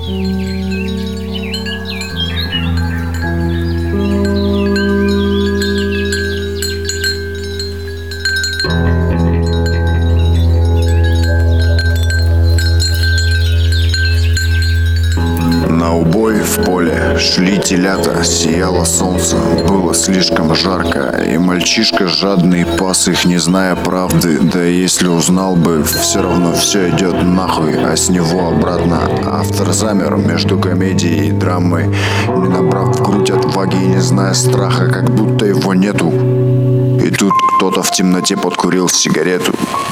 На убой в поле шли телята, сияло солнце, было слишком жарко, и мальчишка жадный пас их, не зная правды. Да если узнал бы, все равно все идет нахуй, а с него обратно. Автор замер между комедией и драмой, не набрав в грудь отваги и не зная страха, как будто его нету. И тут кто-то в темноте подкурил сигарету.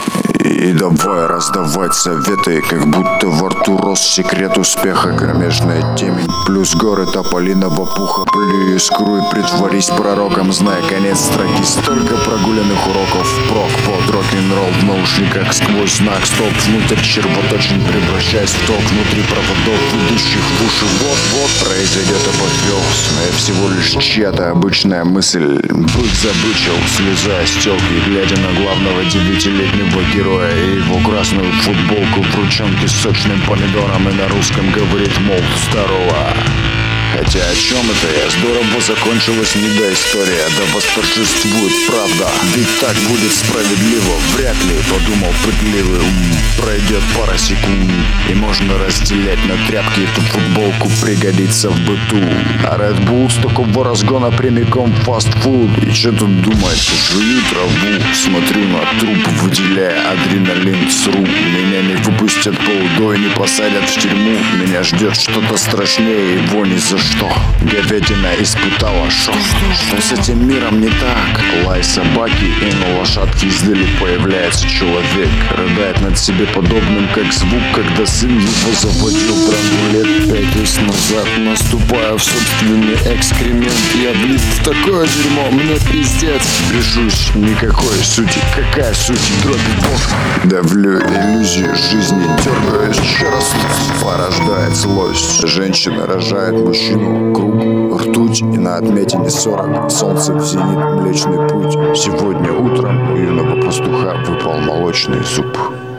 И давай раздавать советы, как будто во рту рос секрет успеха. Кромешная темень, плюс горы тополиного пуха. Плюй искру и притворись пророком, зная конец строки. Столько прогуленных уроков, прок под рок-н-ролл в наушниках. Сквозь знак стоп, внутрь червоточин, превращаясь в ток внутри проводов, идущих в уши. Вот-вот произойдет апофеоз, но я всего лишь чья-то обычная мысль. Бык забычил, слезая с телки, глядя на главного 9-летнего героя и его красную футболку в ручонке с сочным помидором, и на русском говорит, мол, здорово. Хотя о чем это я? Здорово закончилась не до история, да восторжествует правда. Ведь так будет справедливо, вряд ли, подумал пытливый ум. Пройдет пара секунд, и можно разделять на тряпки эту футболку, пригодится в быту. А Red Bull с такого разгона прямиком в фастфуд. И че тут думать, жую траву, смотрю на труп, выделяя адреналин, сру. Меня не выпустят полудой, не посадят в тюрьму. Меня ждет что-то страшнее, его ни за что. Говядина испытала шок. Что с этим миром не так? Лай собаки, и на лошадке издали появляется человек. Рыдает над себе подобным, как звук, когда сын его заводил дрангу лет 5 назад. Наступая в собственный экскремент, я влип в такое дерьмо, мне пиздец. Решусь, никакой сути, какая суть, дробь бог. Давлю иллюзию жизни, дергаюсь еще раз. Порождает злость. Женщина рожает мужчину. Круг, ртуть, и на отметине 40. Солнце в зенит, Млечный Путь. Сегодня утром у юного пастуха выпал молочный зуб.